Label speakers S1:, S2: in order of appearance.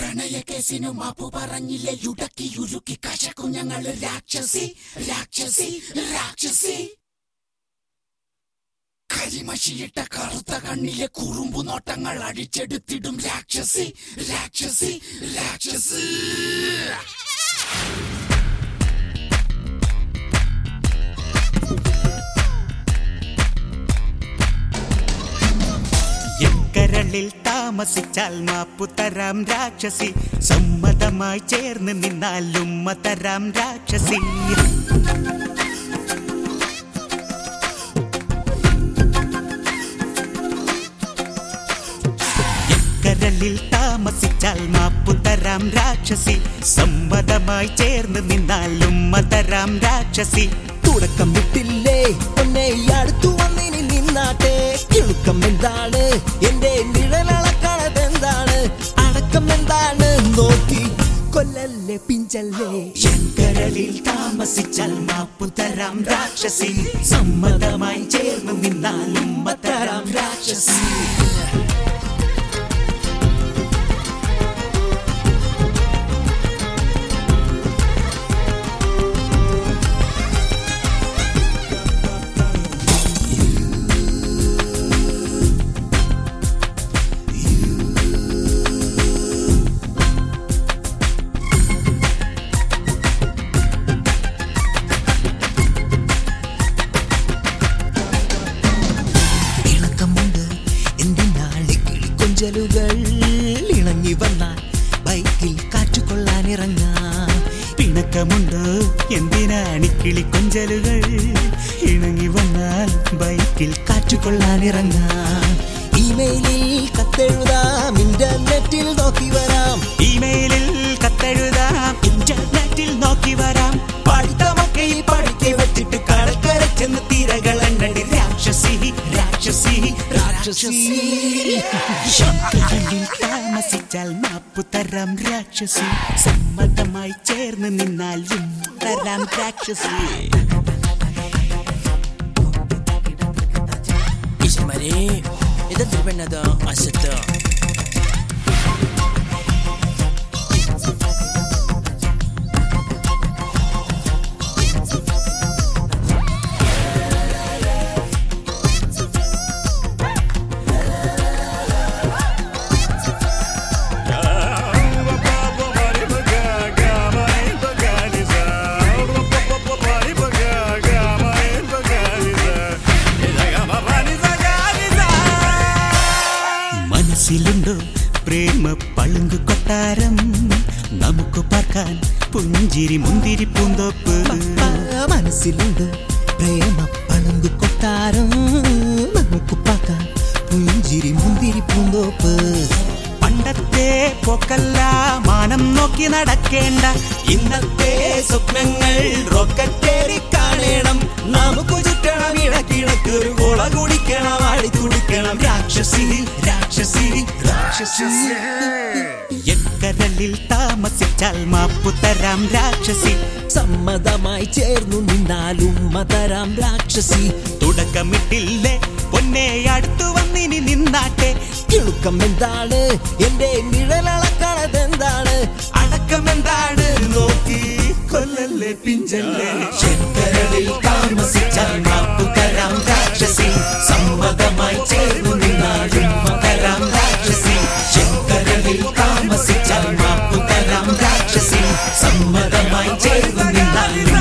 S1: പ്രണയക്കേസിനു മാപ്പു പറഞ്ഞില്ലേ യുടക്കി യുരുക്കി കശക്കും ഞങ്ങള് രാക്ഷസി രാക്ഷസി രാക്ഷസി കരിമഷിയിട്ട കറുത്ത കണ്ണിലെ കുറുമ്പു നോട്ടങ്ങൾ അടിച്ചെടുത്തിടും രാക്ഷസി രാക്ഷസി രാക്ഷസി
S2: കരളിൽ താമസിച്ചാൽ മാപ്പു തരാം രാക്ഷസി സമ്മതമായി ചേർന്ന് നിന്നാലും തരാം രാക്ഷസി കരളിൽ താമസിച്ചാൽ മാപ്പു തരാം രാക്ഷസി സമ്മതമായി ചേർന്ന് നിന്നാലും തരാം രാക്ഷസി
S3: തുടക്കം വിട്ടില്ലേ ഒന്നെ അടുത്തു വന്നിനി നിന്നാട്ടെ കിളുക്കം എന്താണ് എന്റെ നിഴലളക്കണതെന്താണ് അടക്കം എന്താണ് നോക്കി കൊല്ലല്ലേ പിഞ്ചല്ലേ
S2: കരളിൽ താമസിച്ചാൽ മാപ്പു തരാം രാക്ഷസി സമ്മതമായി ചേർന്ന് നിന്നാലും തരാം രാക്ഷസി
S3: ഇണങ്ങി വന്നാൽ ബൈക്കിൽ കാറ്റുകൊള്ളാനിറങ്ങാം
S2: പിണക്കമുണ്ട് എന്തിനാണ് കിളിക്കൊഞ്ചലുകൾ ഇണങ്ങി വന്നാൽ ബൈക്കിൽ കാറ്റുകൊള്ളാനിറങ്ങാം
S3: ഇമെയിലിൽ കത്തെഴുതാം ഇന്റർനെറ്റിൽ നോക്കി വരാം
S2: ഇമെയിലിൽ കത്തെഴുതാം ഇന്റർനെറ്റിൽ നോക്കി വരാം പഠിത്തമൊക്കെ പഠിക്കെ വെച്ചിട്ട് കടക്കര ചെന്ന് തിരകൾ എണ്ണി രാക്ഷസി രാക്ഷസി രാക്ഷസി താമസിച്ചാൽ മാപ്പു തരാം രാക്ഷസി സമ്മതമായി ചേർന്ന് നിന്നാലും തരാം രാക്ഷസി
S1: ഇതെന്ത് പെണ്ണത് അസത്ത്
S2: മനസ്സിലുണ്ടോ പ്രേമ പളുങ്കു കൊട്ടാരം നമുക്ക് പാർക്കാൻ പുഞ്ചിരി മുന്തിരി പൂന്തോപ്പ്
S3: മനസ്സിലുണ്ട് പ്രേമ പളുങ്കു കൊട്ടാരം നമുക്ക് പാർക്കാൻ പുഞ്ചിരി മുന്തിരി പൂന്തോപ്പ്
S2: പണ്ടത്തെ പോക്കല്ല മാനം നോക്കി നടക്കേണ്ട ഇന്നത്തെ സ്വപ്നങ്ങൾ റോക്കറ്റേറി കാണണം നമുക്ക് ചുറ്റണം ഇടക്കിടക്ക് ഒരു കോള കുടിക്കണം ആടി തുടിക്കണം രാക്ഷസി രാക്ഷസി രാക്ഷസി കരളിൽ താമസിച്ചാൽ മാപ്പു തരാം രാക്ഷസി
S3: സമ്മതമായി ചേർന്നു നിന്നാലും തരാം രാക്ഷസി
S2: തുടക്കമിട്ടില്ലേ പൊന്നെ അടുത്തു വന്നിനി നിന്നാട്ടെ
S3: കിളുക്കം എന്താണ് എന്റെ നിഴലളക്കണതെന്താണ്
S2: അടക്കം എന്താണ് നോക്കി കൊല്ലല്ലേ പിഞ്ചല്ലേ കരളിൽ താമസിച്ചാൽ മാപ്പു തരാം രാക്ഷസി സമ്മതമായി ചേർന്നു നിന്നാലും തരാം രാക്ഷസി കരളിൽ താമസിച്ചാൽ മാപ്പു തരാം രാക്ഷസി സമ്മതമായി ചേർന്നു നിന്നാലും